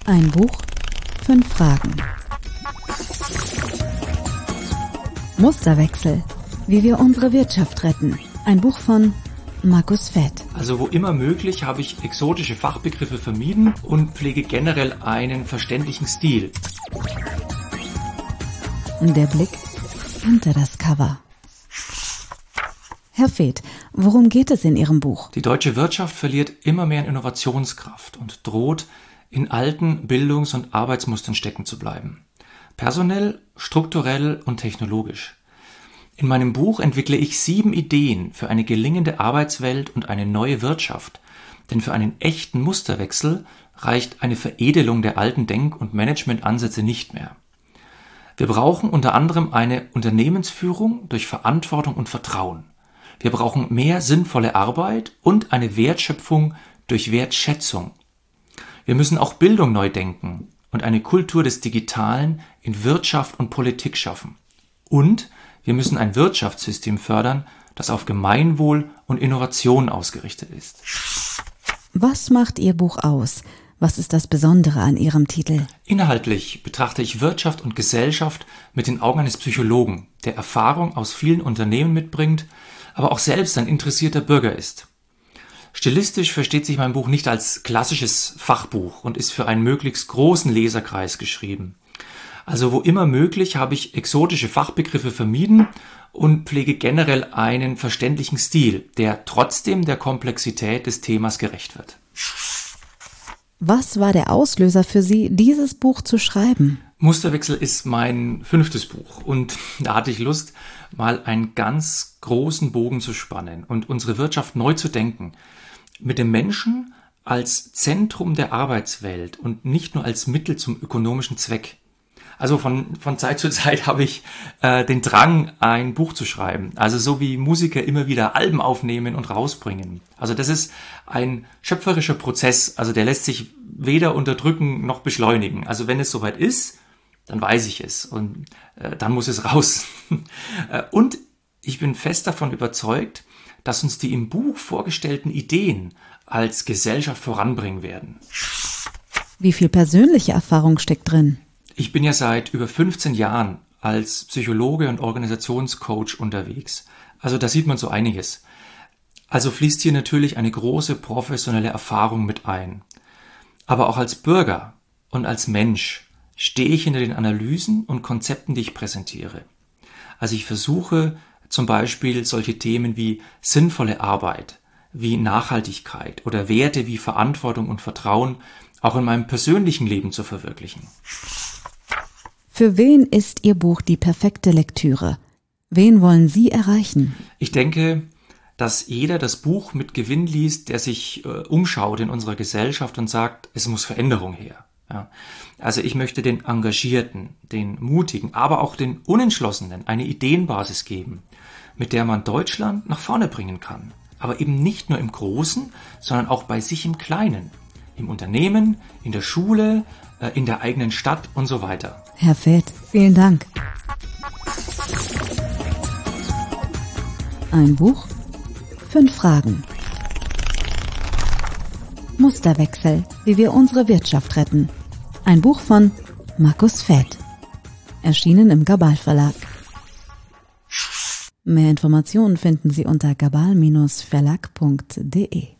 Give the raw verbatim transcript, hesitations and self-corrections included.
Ein Buch, fünf Fragen. Musterwechsel, wie wir unsere Wirtschaft retten. Ein Buch von Markus Fett. Also wo immer möglich habe ich exotische Fachbegriffe vermieden und pflege generell einen verständlichen Stil. Der Blick hinter das Cover. Herr Fett, worum geht es in Ihrem Buch? Die deutsche Wirtschaft verliert immer mehr an Innovationskraft und droht, in alten Bildungs- und Arbeitsmustern stecken zu bleiben. Personell, strukturell und technologisch. In meinem Buch entwickle ich sieben Ideen für eine gelingende Arbeitswelt und eine neue Wirtschaft. Denn für einen echten Musterwechsel reicht eine Veredelung der alten Denk- und Managementansätze nicht mehr. Wir brauchen unter anderem eine Unternehmensführung durch Verantwortung und Vertrauen. Wir brauchen mehr sinnvolle Arbeit und eine Wertschöpfung durch Wertschätzung. Wir müssen auch Bildung neu denken und eine Kultur des Digitalen in Wirtschaft und Politik schaffen. Und wir müssen ein Wirtschaftssystem fördern, das auf Gemeinwohl und Innovation ausgerichtet ist. Was macht Ihr Buch aus? Was ist das Besondere an Ihrem Titel? Inhaltlich betrachte ich Wirtschaft und Gesellschaft mit den Augen eines Psychologen, der Erfahrung aus vielen Unternehmen mitbringt, aber auch selbst ein interessierter Bürger ist. Stilistisch versteht sich mein Buch nicht als klassisches Fachbuch und ist für einen möglichst großen Leserkreis geschrieben. Also wo immer möglich habe ich exotische Fachbegriffe vermieden und pflege generell einen verständlichen Stil, der trotzdem der Komplexität des Themas gerecht wird. Was war der Auslöser für Sie, dieses Buch zu schreiben? Musterwechsel ist mein fünftes Buch und da hatte ich Lust, mal einen ganz großen Bogen zu spannen und unsere Wirtschaft neu zu denken. Mit dem Menschen als Zentrum der Arbeitswelt und nicht nur als Mittel zum ökonomischen Zweck. Also von, von Zeit zu Zeit habe ich äh, den Drang, ein Buch zu schreiben. Also so wie Musiker immer wieder Alben aufnehmen und rausbringen. Also das ist ein schöpferischer Prozess. Also der lässt sich weder unterdrücken noch beschleunigen. Also wenn es soweit ist, dann weiß ich es und äh, dann muss es raus. Und ich bin fest davon überzeugt, dass uns die im Buch vorgestellten Ideen als Gesellschaft voranbringen werden. Wie viel persönliche Erfahrung steckt drin? Ich bin ja seit über fünfzehn Jahren als Psychologe und Organisationscoach unterwegs. Also da sieht man so einiges. Also fließt hier natürlich eine große professionelle Erfahrung mit ein. Aber auch als Bürger und als Mensch stehe ich hinter den Analysen und Konzepten, die ich präsentiere. Also ich versuche zum Beispiel solche Themen wie sinnvolle Arbeit, wie Nachhaltigkeit oder Werte wie Verantwortung und Vertrauen auch in meinem persönlichen Leben zu verwirklichen. Für wen ist Ihr Buch die perfekte Lektüre? Wen wollen Sie erreichen? Ich denke, dass jeder das Buch mit Gewinn liest, der sich äh, umschaut in unserer Gesellschaft und sagt, es muss Veränderung her. Ja. Also ich möchte den Engagierten, den Mutigen, aber auch den Unentschlossenen eine Ideenbasis geben, mit der man Deutschland nach vorne bringen kann. Aber eben nicht nur im Großen, sondern auch bei sich im Kleinen. Im Unternehmen, in der Schule, äh, in der eigenen Stadt und so weiter. Herr Fett, vielen Dank. Ein Buch, fünf Fragen. Musterwechsel, wie wir unsere Wirtschaft retten. Ein Buch von Markus Fett. Erschienen im Gabal Verlag. Mehr Informationen finden Sie unter gabal Bindestrich verlag punkt de.